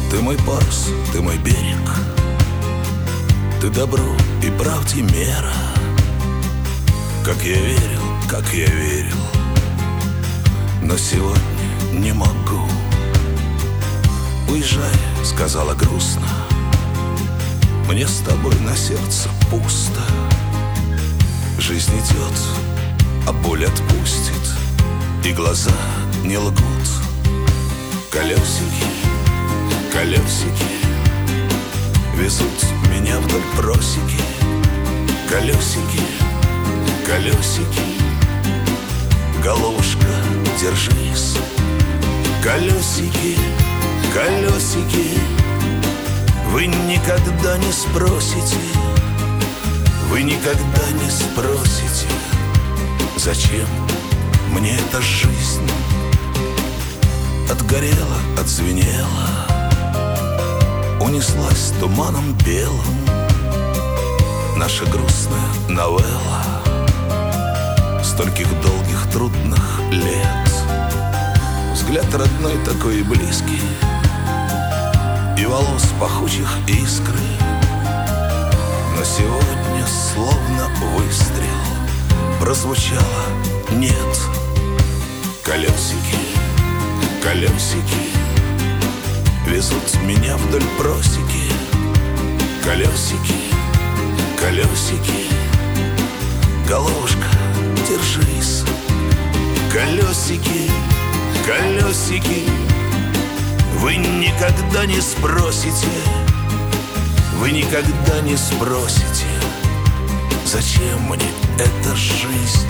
Ты мой парус, ты мой берег, ты добру и правде мера. Как я верил, но сегодня не могу. Уезжай, сказала грустно, мне с тобой на сердце пусто. Жизнь идет, а боль отпустит, и глаза не лгут. Колесики, колесики везут меня вдоль просеки. Колесики, колесики, головушка, держись. Колесики, колесики, вы никогда не спросите, вы никогда не спросите, зачем мне эта жизнь. Отгорела, отзвенела, унеслась туманом белым наша грустная новелла стольких долгих трудных лет. Взгляд родной такой и близкий, и волос пахучих искры. Но сегодня словно выстрел прозвучало «нет». Колесики, колесики везут меня вдоль просеки. Колесики, колесики, головушка, держись. Колесики, колесики, вы никогда не спросите, вы никогда не спросите, зачем мне эта жизнь.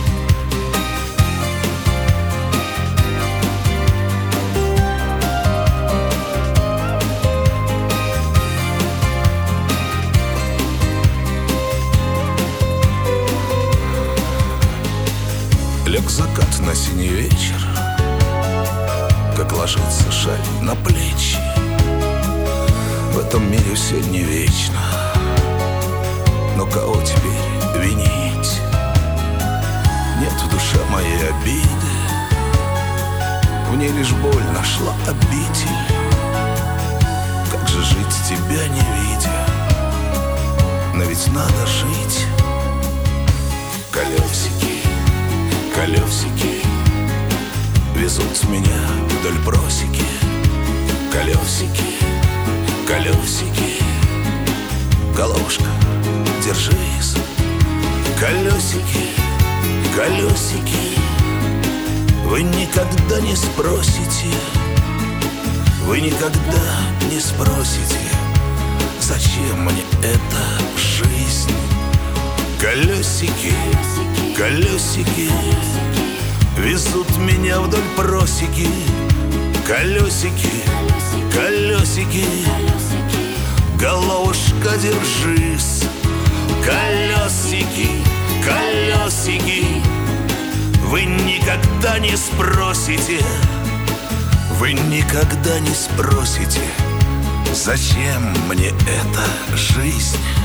Лег закат на синий вечер, как ложится шаль на плечи. В этом мире все не вечно, но кого теперь винить? Нет в душе моей обиды, в ней лишь боль нашла обитель. Как же жить тебя не видя? Но ведь надо жить. Колесики, колесики везут меня вдоль просеки. Колесики, колесики, головушка, держись. Колесики, колесики, вы никогда не спросите, вы никогда не спросите, зачем мне эта жизнь. Колесики, колесики везут меня вдоль просеки. Колесики, колесики, головушка, держись. Колесики, колесики, вы никогда не спросите, вы никогда не спросите, зачем мне эта жизнь.